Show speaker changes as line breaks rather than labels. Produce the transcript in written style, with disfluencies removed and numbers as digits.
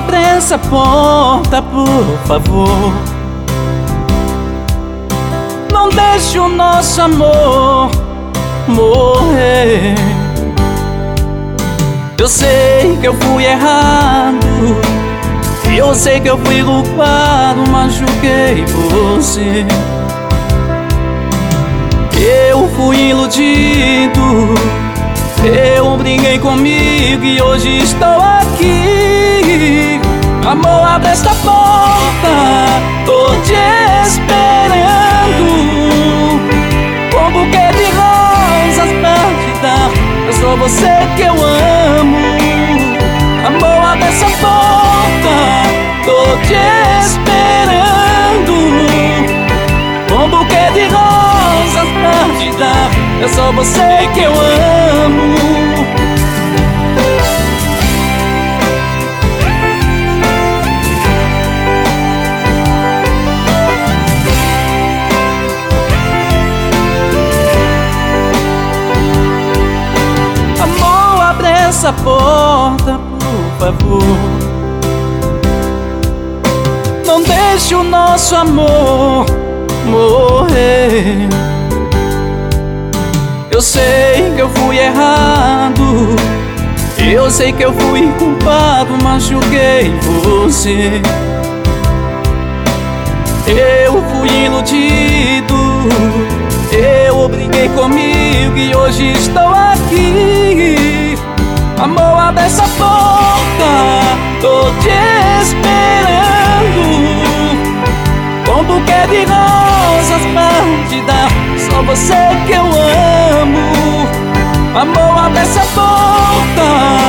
abre essa porta, por favor. Não deixe o nosso amor morrer. Eu sei que eu fui errado, eu sei que eu fui culpado, machuquei você. Eu fui iludido, eu briguei comigo e hoje estou aqui. Amor, abre esta porta, tô te esperando. Com um buquê de rosas pra te dar, é só você que eu amo. Amor, abre essa porta, tô te esperando. Com um buquê de rosas pra te dar, é só você que eu amo. Amor, abre essa porta, por favor. Não deixe o nosso amor morrer. Eu sei que eu fui errado, eu sei que eu fui culpado, machuquei você. Eu fui iludido, eu briguei comigo e hoje estou aqui. Amor, abre essa porta, tô te esperando. Com um buquê de rosas pra te dar, só você que eu amo. Amor, abre essa porta,